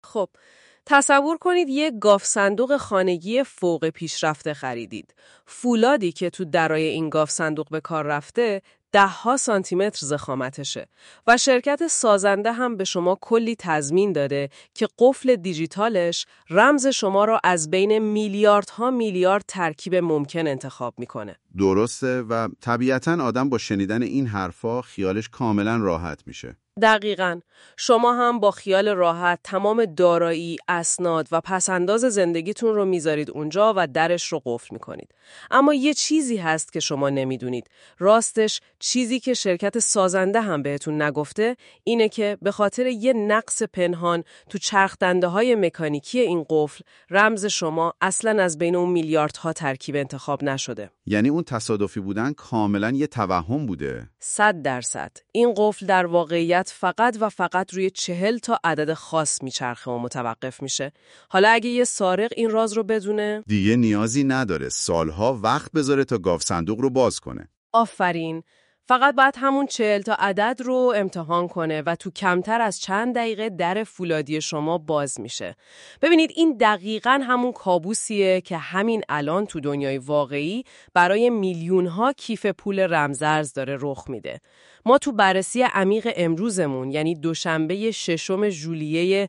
خب تصور کنید یه گاف صندوق خانگی فوق پیشرفته خریدید. فولادی که تو درای این گاف صندوق به کار رفته 10 سانتیمتر ضخامتشه و شرکت سازنده هم به شما کلی تضمین داده که قفل دیجیتالش رمز شما را از بین میلیاردها میلیارد ترکیب ممکن انتخاب میکنه. درسته و طبیعتاً آدم با شنیدن این حرفا خیالش کاملا راحت میشه. دقیقاً. شما هم با خیال راحت تمام دارایی، اسناد و پسنداز زندگیتون رو میذارید اونجا و درش رو قفل میکنید. اما یه چیزی هست که شما نمیدونید. راستش چیزی که شرکت سازنده هم بهتون نگفته اینه که به خاطر یه نقص پنهان تو چرخدنده‌های مکانیکی این قفل رمز شما اصلاً از بین اون میلیاردها ترکیب انتخاب نشده. یعنی اون تصادفی بودن کاملا یه توهم بوده؟ 100%. این قفل در واقعیت فقط و فقط روی 40 تا عدد خاص میچرخه و متوقف میشه. حالا اگه یه سارق این راز رو بدونه دیگه نیازی نداره سالها وقت بذاره تا گاف صندوق رو باز کنه. آفرین. فقط باید همون 40 تا عدد رو امتحان کنه و تو کمتر از چند دقیقه در فولادی شما باز میشه. ببینید این دقیقاً همون کابوسیه که همین الان تو دنیای واقعی برای میلیون‌ها کیف پول رمزارز داره رخ میده. ما تو بررسی عمیق امروزمون یعنی دوشنبه 6 ژوئیه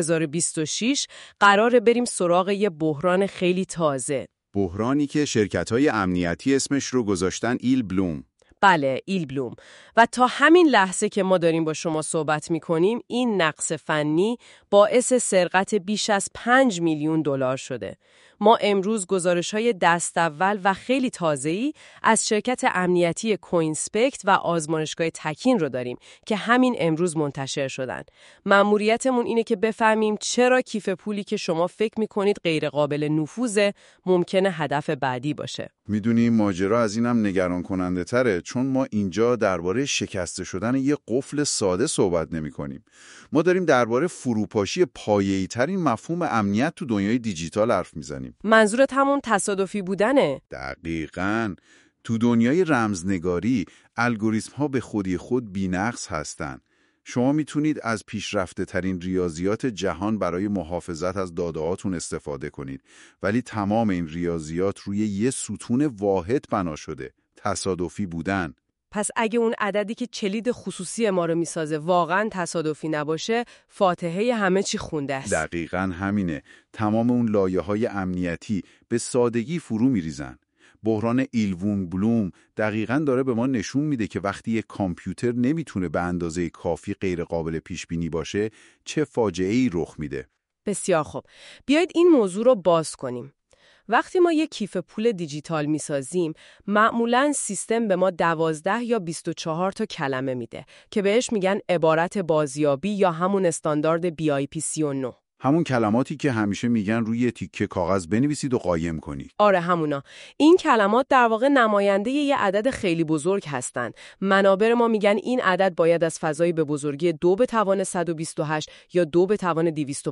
2026 قراره بریم سراغ یه بحران خیلی تازه. بحرانی که شرکت‌های امنیتی اسمش رو گذاشتن ایل بلوم. بله، ایل بلوم. و تا همین لحظه که ما داریم با شما صحبت می‌کنیم این نقص فنی باعث سرقت بیش از 5 میلیون دلار شده. ما امروز گزارش‌های دست اول و خیلی تازه‌ای از شرکت امنیتی کوینسپکت و آزمایشگاه تکین رو داریم که همین امروز منتشر شدن. مأموریتمون اینه که بفهمیم چرا کیف پولی که شما فکر می‌کنید غیر قابل نفوذه ممکنه هدف بعدی باشه. میدونی ماجرا از اینم نگران کننده تره، چون ما اینجا درباره شکسته شدن یه قفل ساده صحبت نمی کنیم. ما داریم درباره فروپاشی پایه‌ای ترین مفهوم امنیت تو دنیای دیجیتال حرف میزنیم. منظورت همون تصادفی بودنه؟ دقیقاً. تو دنیای رمزنگاری الگوریتم ها به خودی خود بی‌نقص هستن. شما میتونید از پیشرفته ترین ریاضیات جهان برای محافظت از داده‌هاتون استفاده کنید، ولی تمام این ریاضیات روی یه ستون واحد بنا شده: تصادفی بودن. پس اگه اون عددی که کلید خصوصی ما رو میسازه واقعاً تصادفی نباشه، فاتحه همه چی خونده است. دقیقاً همینه. تمام اون لایه‌های امنیتی به سادگی فرو میریزن. بحران ایلوون بلوم دقیقاً داره به ما نشون میده که وقتی یک کامپیوتر نمیتونه به اندازه کافی غیر قابل پیش بینی باشه چه فاجعه‌ای رخ میده. بسیار خوب. بیایید این موضوع رو باز کنیم. وقتی ما یک کیف پول دیجیتال میسازیم، معمولاً سیستم به ما 12 یا 24 تا کلمه میده که بهش میگن عبارت بازیابی یا همون استاندارد BIP39. همون کلماتی که همیشه میگن روی تیکه کاغذ بنویسید و قایم کنید. آره همونا. این کلمات در واقع نماینده یه عدد خیلی بزرگ هستن. منابع ما میگن این عدد باید از فضایی به بزرگی 2 به توان 128 یا 2 به توان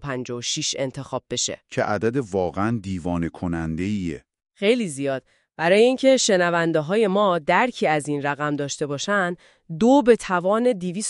256 انتخاب بشه. که عدد واقعاً دیوانه کننده‌ایه. خیلی زیاد. برای اینکه شنونده های ما درکی از این رقم داشته باشن، 2 به توان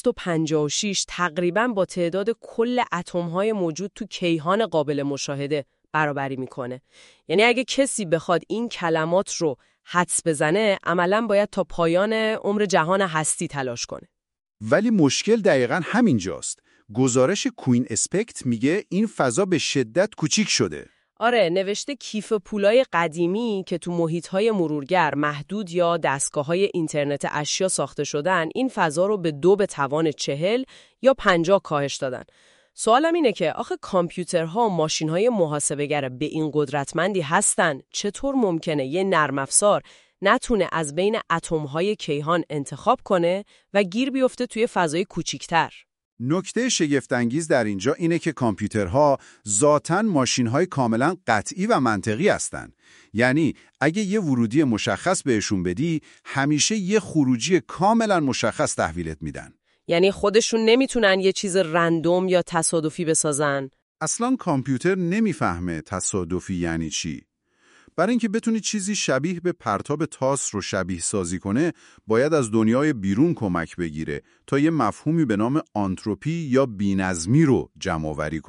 256 تقریباً با تعداد کل اتم های موجود تو کیهان قابل مشاهده برابری میکنه. یعنی اگه کسی بخواد این کلمات رو حدس بزنه، عملاً باید تا پایان عمر جهان هستی تلاش کنه. ولی مشکل دقیقاً همینجاست. گزارش کوین اسپکت میگه این فضا به شدت کوچیک شده. آره، نوشته کیف پولای قدیمی که تو محیط‌های مرورگر محدود یا دستگاه‌های اینترنت اشیا ساخته شدن، این فضا رو به 2 به توان 40 یا 50 کاهش دادن. سوالم اینه که آخه کامپیوترها و ماشین‌های محاسبه‌گر به این قدرتمندی هستن، چطور ممکنه یه نرم افزار نتونه از بین اتم‌های کیهان انتخاب کنه و گیر بیفته توی فضای کوچیک‌تر؟ نکته شگفت‌انگیز در اینجا اینه که کامپیوترها ذاتاً ماشین‌های کاملاً قطعی و منطقی هستن. یعنی اگه یه ورودی مشخص بهشون بدی، همیشه یه خروجی کاملاً مشخص تحویلت میدن. یعنی خودشون نمیتونن یه چیز رندوم یا تصادفی بسازن؟ اصلاً کامپیوتر نمیفهمه تصادفی یعنی چی. برای اینکه بتونی چیزی شبیه به پرتاب تاس رو شبیه سازی کنه، باید از دنیای بیرون کمک بگیره تا یه مفهومی به نام آنتروپی یا بی‌نظمی رو جمع آوری کنه.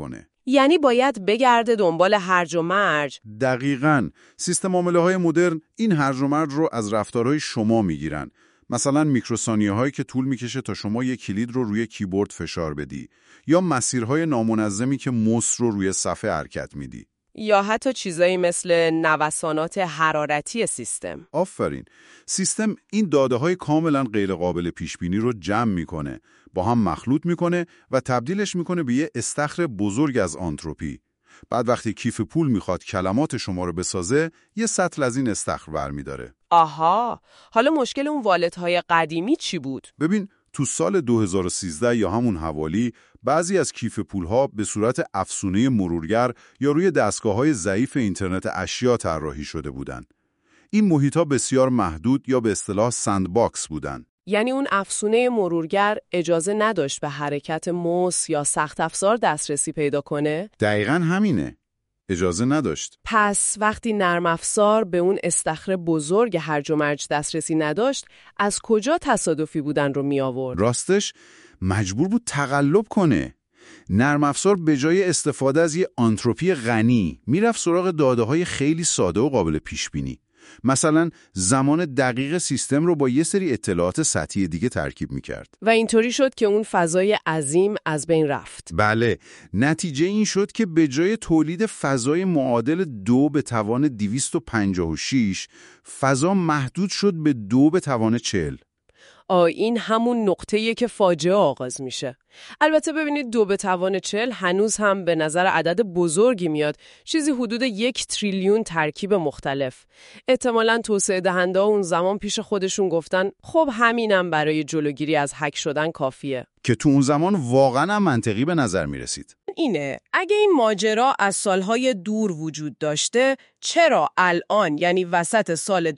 یعنی باید بگرده دنبال هرج و مرج. دقیقاً. سیستم عامله‌های مدرن این هرج و مرج رو از رفتارهای شما میگیرن. مثلا میکروثانیه‌هایی که طول میکشه تا شما یک کلید رو روی کیبورد فشار بدی، یا مسیرهای نامنظمی که موس رو روی صفحه حرکت میدی. یا حتی چیزایی مثل نوسانات حرارتی سیستم. آفرین. سیستم این داده‌های کاملا غیر قابل پیش بینی رو جمع میکنه، با هم مخلوط میکنه و تبدیلش میکنه به یه استخر بزرگ از آنتروپی. بعد وقتی کیف پول میخواد کلمات شما رو بسازه، یه سطل از این استخر برمی‌داره. آها، حالا مشکل اون والت‌های قدیمی چی بود؟ ببین، تو سال 2013 یا همون حوالی، بعضی از کیف پول‌ها به صورت افسونه مرورگر یا روی دستگاه‌های ضعیف اینترنت اشیا طراحی شده بودن. این محیط‌ها بسیار محدود یا به اصطلاح سندباکس بودن. یعنی اون افسونه مرورگر اجازه نداشت به حرکت موس یا سخت افزار دسترسی پیدا کنه؟ دقیقاً همینه. اجازه نداشت. پس وقتی نرم افزار به اون استخر بزرگ هرج و مرج دسترسی نداشت، از کجا تصادفی بودن رو می آورد؟ راستش مجبور بود تقلب کنه. نرم افزار به جای استفاده از یه آنتروپی غنی میرفت سراغ داده‌های خیلی ساده و قابل پیش بینی. مثلا زمان دقیق سیستم رو با یه سری اطلاعات سطحی دیگه ترکیب میکرد. و اینطوری شد که اون فضای عظیم از بین رفت. بله، نتیجه این شد که به جای تولید فضای معادل 2 به توان 256، فضا محدود شد به 2 به توان 40. این همون نقطه‌ایه که فاجعه آغاز میشه. البته ببینید 2 به توان 40 هنوز هم به نظر عدد بزرگی میاد، چیزی حدود 1 تریلیون ترکیب مختلف. احتمالاً توسعه دهنده اون زمان پیش خودشون گفتن خب همینم برای جلوگیری از هک شدن کافیه. که تو اون زمان واقعاً هم منطقی به نظر میرسید. اینه، اگه این ماجرا از سالهای دور وجود داشته، چرا الان یعنی وسط سال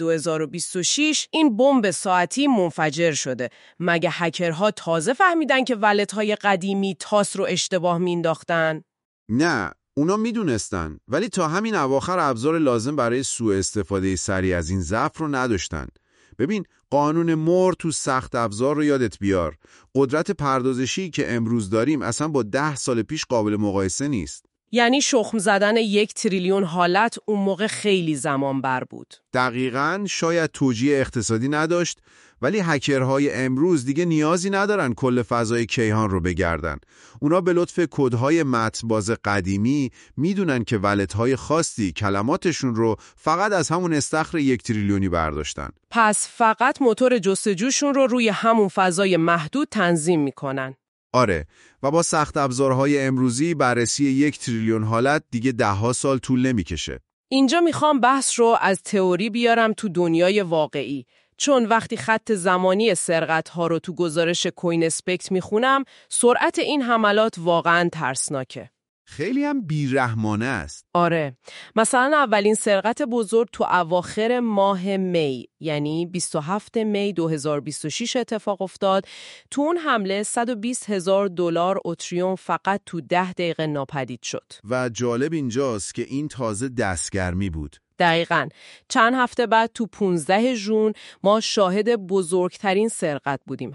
2026 این بمب ساعتی منفجر شده؟ مگه هکرها تازه فهمیدن که ولت‌های قدیمی تاس رو اشتباه مینداختن؟ نه، اونا میدونستن، ولی تا همین اواخر ابزار لازم برای سوء استفاده سریع از این ضعف رو نداشتن. ببین، قانون مور تو سخت افزار رو یادت بیار. قدرت پردازشی که امروز داریم اصلا با 10 سال پیش قابل مقایسه نیست. یعنی شخم زدن 1 تریلیون حالت اون موقع خیلی زمان بر بود. دقیقاً، شاید توجیه اقتصادی نداشت، ولی هکرهای امروز دیگه نیازی ندارن کل فضای کیهان رو بگردن. اونا به لطف کدهای متن‌باز قدیمی میدونن که ولت‌های خاصی کلماتشون رو فقط از همون استخر 1 تریلیونی برداشتن. پس فقط موتور جستجوشون رو روی همون فضای محدود تنظیم میکنن. آره، و با سخت ابزارهای امروزی بررسی 1 تریلیون حالت دیگه 10 سال طول نمیکشه. اینجا میخوام بحث رو از تئوری بیارم تو دنیای واقعی. چون وقتی خط زمانی سرقت‌ها رو تو گزارش کوین اسپکت میخونم، سرعت این حملات واقعاً ترسناکه. خیلی هم بیرحمانه است. آره، مثلا اولین سرقت بزرگ تو اواخر ماه می، یعنی 27 می 2026 اتفاق افتاد. تو اون حمله $120,000 اتریوم فقط تو 10 دقیقه ناپدید شد. و جالب اینجاست که این تازه دستگرمی بود. دقیقاً. چند هفته بعد تو 15 ژوئن ما شاهد بزرگترین سرقت بودیم.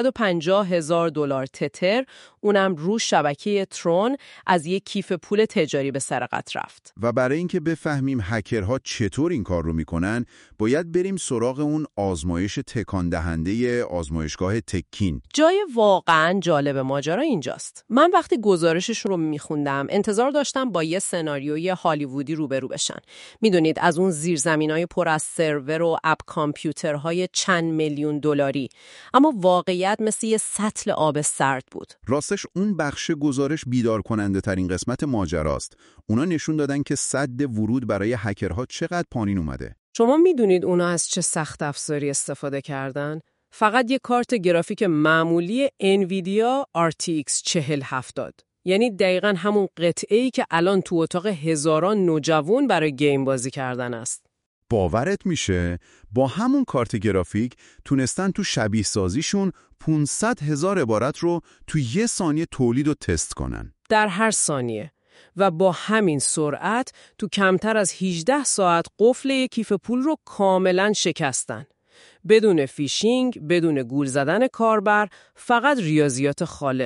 $850,000 تتر، اونم رو شبکه ترون، از یک کیف پول تجاری به سرقت رفت. و برای اینکه بفهمیم هکرها چطور این کار رو میکنن، باید بریم سراغ اون آزمایش تکان دهنده آزمایشگاه تکین. جای واقعاً جالب ماجرا اینجاست. من وقتی گزارشش رو میخوندم انتظار داشتم با یه سناریوی هالیوودی روبرو بشن. میدونید از اون زیرزمینای پر از سرور و اپ کامپیوترهای چند میلیون دلاری، اما واقعیت مثل یه سطل آب سرد بود. راستش اون بخش گزارش بیدار کننده ترین قسمت ماجراست. اونا نشون دادن که سد ورود برای هکرها چقدر پایین اومده. شما میدونید اونا از چه سخت افزاری استفاده کردن؟ فقط یه کارت گرافیک معمولی انویدیا RTX 4070. یعنی دقیقاً همون قطعه‌ای که الان تو اتاق هزاران نوجوان برای گیم بازی کردن است. باورت میشه با همون کارت گرافیک تونستن تو شبیه سازیشون 500,000 عبارت رو تو 1 ثانیه تولید و تست کنن. در هر ثانیه. و با همین سرعت تو کمتر از 18 ساعت قفل یک کیف پول رو کاملاً شکستن. بدون فیشینگ، بدون گول زدن کاربر، فقط ریاضیات خالص.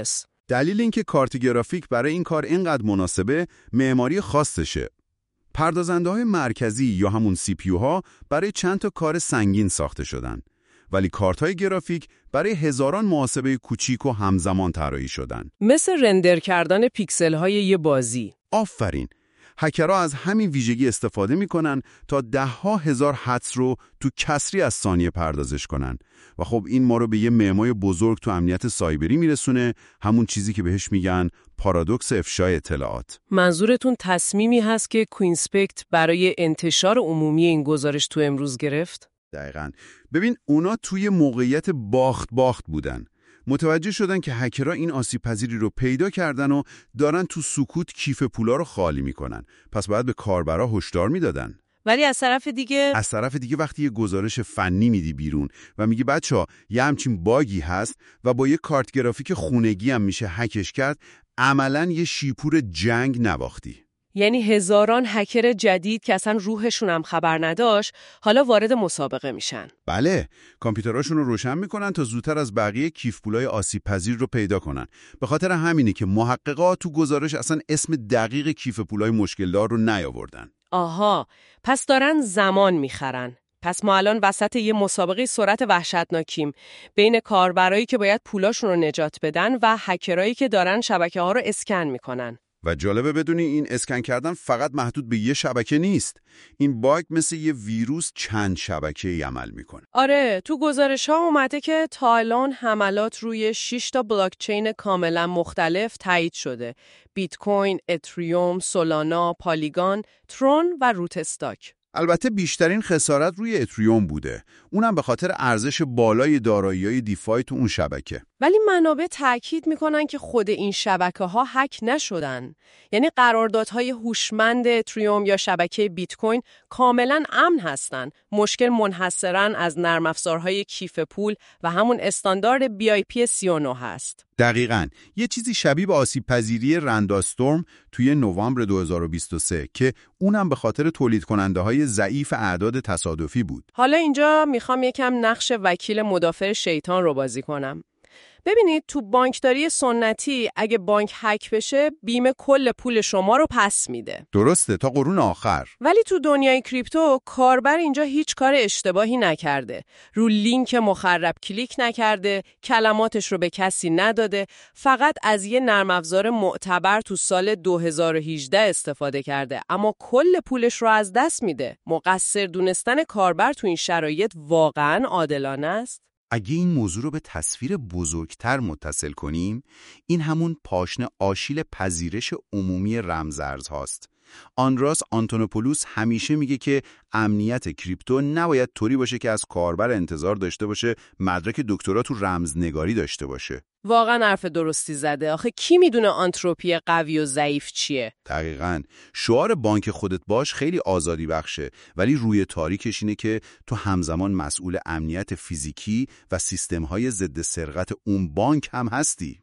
دلیل اینکه کارت گرافیک برای این کار اینقدر مناسبه معماری خاصشه. پردازنده‌های مرکزی یا همون CPU ها برای چند تا کار سنگین ساخته شدن، ولی کارت‌های گرافیک برای هزاران محاسبه کوچیک و همزمان طراحی شدن. مثل رندر کردن پیکسل‌های یه بازی. آفرین. هکرها از همین ویژگی استفاده میکنن تا 10,000 حدس رو تو کسری از ثانیه پردازش کنن و خب این ما رو به یه معمای بزرگ تو امنیت سایبری میرسونه، همون چیزی که بهش میگن پارادوکس افشای اطلاعات. منظورتون تصمیمی هست که کوینسپکت برای انتشار عمومی این گزارش تو امروز گرفت؟ دقیقاً. ببین اونا توی موقعیت باخت بودن. متوجه شدن که هکرها این آسیب‌پذیری رو پیدا کردن و دارن تو سکوت کیف پولا رو خالی میکنن. پس باید به کاربرا هشدار میدادن. ولی از طرف دیگه وقتی یه گزارش فنی میدی بیرون و میگی بچه‌ها یه همچین باگی هست و با یه کارت گرافیک خونگی هم میشه هکش کرد، عملاً یه شیپور جنگ نواختی. یعنی هزاران هکر جدید که اصلا روحشون هم خبر نداشت حالا وارد مسابقه میشن. بله، کامپیوتراشون رو روشن میکنن تا زودتر از بقیه کیف پولای آسیب پذیر رو پیدا کنن. به خاطر همینه که محققا تو گزارش اصلا اسم دقیق کیف پولای مشکلدار رو نیاوردن. آها، پس دارن زمان میخرن. پس ما الان وسط یه مسابقه سرعت وحشتناکیم بین کاربرایی که باید پولاشون رو نجات بدن و هکرایی که دارن شبکه‌ها رو اسکن میکنن. و جالبه بدونی این اسکن کردن فقط محدود به یه شبکه نیست. این باگ مثل یه ویروس چند شبکه‌ای عمل میکنه. آره، تو گزارش‌ها اومده که تا الان حملات روی 6 تا بلاکچین کاملا مختلف تایید شده. بیت کوین، اتریوم، سولانا، پالیگان، ترون و روت استاک. البته بیشترین خسارت روی اتریوم بوده. اونم به خاطر ارزش بالای دارایی‌های دیفای تو اون شبکه. ولی منابع تاکید میکنن که خود این شبکه‌ها هک نشدن. یعنی قراردادهای هوشمند اتریوم یا شبکه بیت کوین کاملا امن هستن. مشکل منحصراً از نرم افزارهای کیف پول و همون استاندارد BIP 39 هست. دقیقاً. یه چیزی شبیه به آسیب پذیری رنداستورم توی نوامبر 2023 که اونم به خاطر تولید کننده های ضعیف اعداد تصادفی بود. حالا اینجا میخوام یکم نقش وکیل مدافع شیطان رو بازی کنم. ببینید تو بانکداری سنتی اگه بانک هک بشه بیمه کل پول شما رو پس میده. درسته تا قرون آخر. ولی تو دنیای کریپتو کاربر اینجا هیچ کار اشتباهی نکرده. رو لینک مخرب کلیک نکرده، کلماتش رو به کسی نداده، فقط از یه نرم افزار معتبر تو سال 2018 استفاده کرده، اما کل پولش رو از دست میده. مقصر دونستن کاربر تو این شرایط واقعاً عادلانه است؟ اگه این موضوع رو به تصویر بزرگتر متصل کنیم، این همون پاشنه آشیل پذیرش عمومی رمزارز هاست. آندراس آنتونوپولوس همیشه میگه که امنیت کریپتو نباید طوری باشه که از کاربر انتظار داشته باشه مدرک دکترا تو رمزنگاری داشته باشه. واقعا حرف درستی زده. آخه کی میدونه آنتروپی قوی و ضعیف چیه؟ دقیقاً. شعار بانک خودت باش خیلی آزادی بخشه، ولی روی تاریکش اینه که تو همزمان مسئول امنیت فیزیکی و سیستم‌های ضد سرقت اون بانک هم هستی.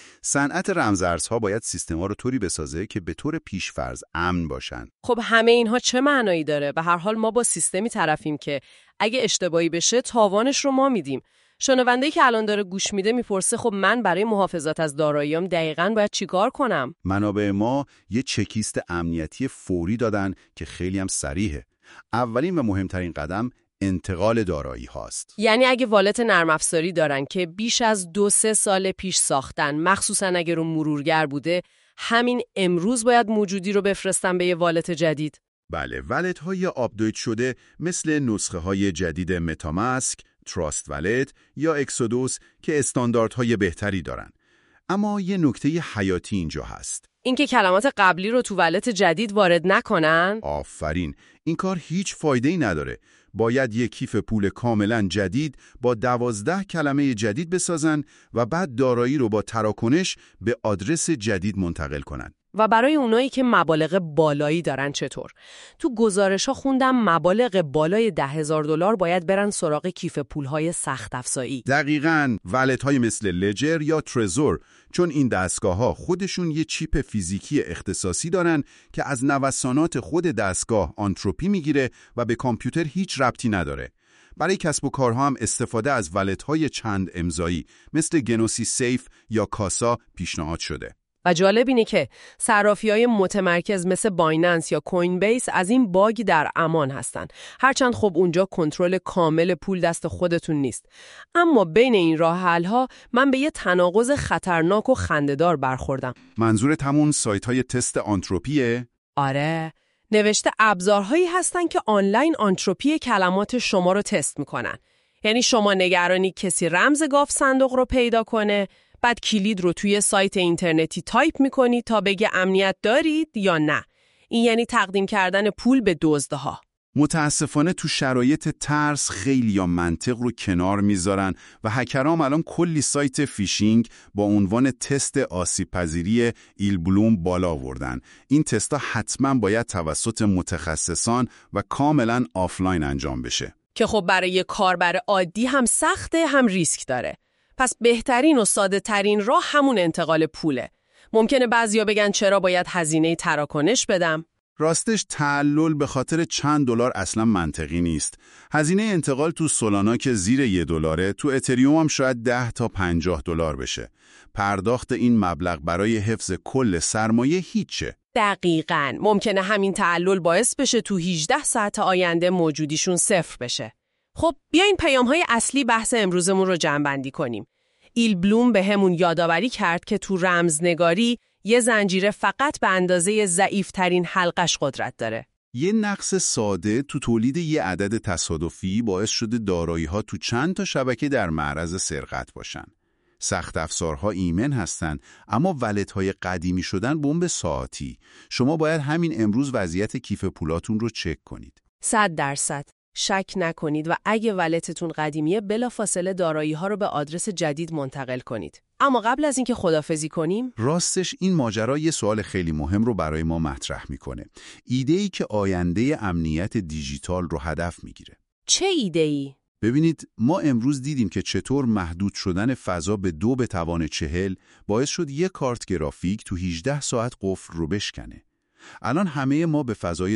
صنعت رمزارزها باید سیستم‌ها رو طوری بسازه که به طور پیش‌فرض امن باشن. خب همه اینها چه معنایی داره؟ به هر حال ما با سیستمی طرفیم که اگه اشتباهی بشه تاوانش رو ما میدیم. شنونده‌ای که الان داره گوش میده میپرسه خب من برای محافظت از داراییام دقیقاً باید چیکار کنم؟ منابع ما یه چکلیست امنیتی فوری دادن که خیلی هم صریحه. اولین و مهمترین قدم انتقال دارایی هاست. یعنی اگه والت نرم افزاری دارن که بیش از 2-3 سال پیش ساختن، مخصوصاً اگه رو مرورگر بوده، همین امروز باید موجودی رو بفرستن به یه والت جدید؟ بله، والت های آپدیت شده مثل نسخه های جدید متاماسک، تراست والت یا اکسودوس که استانداردهای بهتری دارن. اما یه نکته حیاتی اینجا هست. اینکه کلمات قبلی رو تو والت جدید وارد نکنن؟ آفرین. این کار هیچ فایده‌ای نداره. باید یک کیف پول کاملا جدید با 12 کلمه جدید بسازن و بعد دارایی رو با تراکنش به آدرس جدید منتقل کنن. و برای اونایی که مبالغ بالایی دارن چطور؟ تو گزارش‌ها خوندم مبالغ بالای $10,000 باید برن سراغ کیف پول‌های سخت افزایی. دقیقاً، والت‌های مثل لجر یا ترزور، چون این دستگاه‌ها خودشون یه چیپ فیزیکی اختصاصی دارن که از نوسانات خود دستگاه آنتروپی میگیره و به کامپیوتر هیچ ربطی نداره. برای کسب و کارها هم استفاده از ولت‌های چند امضایی مثل گنوسی سیف یا کاسا پیشنهاد شده. و جالب اینه که صرافی‌های متمرکز مثل بایننس یا کوین بیس از این باگ در امان هستن. هرچند خب اونجا کنترل کامل پول دست خودتون نیست. اما بین این راه حل‌ها من به یه تناقض خطرناک و خنده‌دار برخوردم. منظورت همون سایت‌های تست آنتروپیه؟ آره، نوشته ابزارهایی هستن که آنلاین آنتروپی کلمات شما رو تست میکنن. یعنی شما نگرانی کسی رمز گاو صندوق رو پیدا کنه، بعد کلید رو توی سایت اینترنتی تایپ میکنی تا بگه امنیت دارید یا نه. این یعنی تقدیم کردن پول به دزدها. متاسفانه تو شرایط ترس خیلی یا منطق رو کنار میذارن و هکرام الان کلی سایت فیشینگ با عنوان تست آسیب پذیری ایل بلوم بالا آوردن. این تستا حتما باید توسط متخصصان و کاملا آفلاین انجام بشه. که خب برای یه کاربر عادی هم سخته هم ریسک داره. پس بهترین و ساده ترین راه همون انتقال پوله. ممکنه بعضیا بگن چرا باید هزینه تراکنش بدم؟ راستش تعلل به خاطر چند دلار اصلا منطقی نیست. هزینه انتقال تو سولانا که زیر $1، تو اتریوم هم شاید 10 تا 50 دلار بشه. پرداخت این مبلغ برای حفظ کل سرمایه هیچه. دقیقاً. ممکنه همین تعلل باعث بشه تو 18 ساعت آینده موجودیشون صفر بشه. خب بیاین پیام‌های اصلی بحث امروزمون رو جمع‌بندی کنیم. ایل بلوم به همون یادآوری کرد که تو رمزنگاری یه زنجیره فقط به اندازه ضعیف‌ترین حلقش قدرت داره. یه نقص ساده تو تولید یه عدد تصادفی باعث شده دارایی‌ها تو چند تا شبکه در معرض سرقت باشن. سخت افزارها ایمن هستن، اما ولت‌های قدیمی شدن بمب ساعتی. شما باید همین امروز وضعیت کیف پولاتون رو چک کنید. 100%. شک نکنید و اگه ولتتون قدیمیه بلافاصله دارایی‌ها رو به آدرس جدید منتقل کنید. اما قبل از اینکه خداحافظی کنیم، راستش این ماجرا یه سوال خیلی مهم رو برای ما مطرح میکنه. ایده‌ای که آینده امنیت دیجیتال رو هدف میگیره. چه ایده‌ای؟ ببینید، ما امروز دیدیم که چطور محدود شدن فضا به 2^40 باعث شد یک کارت گرافیک تو 18 ساعت قفل رو بشکنه. الان همه ما به فضای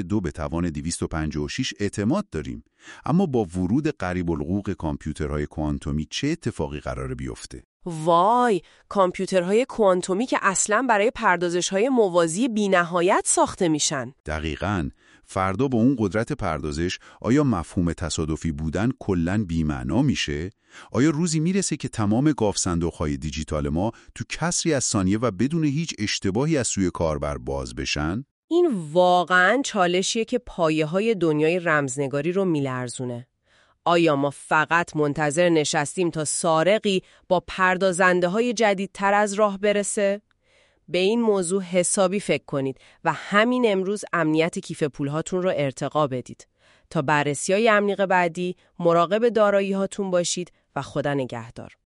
2×256 اعتماد داریم، اما با ورود قریب الوقوع کامپیوترهای کوانتومی چه اتفاقی قراره بیفته؟ وای، کامپیوترهای کوانتومی که اصلاً برای پردازش‌های موازی بی‌نهایت ساخته میشن. دقیقاً. فردا با اون قدرت پردازش آیا مفهوم تصادفی بودن کلاً بی‌معنا میشه؟ آیا روزی میرسه که تمام گاوصندوق‌های دیجیتال ما تو کسری از ثانیه و بدون هیچ اشتباهی از سوی کاربر باز بشن؟ این واقعاً چالشیه که پایه‌های دنیای رمزنگاری رو میلرزونه. آیا ما فقط منتظر نشستیم تا سارقی با پردازنده‌های جدیدتر از راه برسه؟ به این موضوع حسابی فکر کنید و همین امروز امنیت کیف پولهاتون رو ارتقا بدید. تا بررسی‌های عمیق بعدی مراقب دارایی‌هاتون باشید و خدا نگهدار.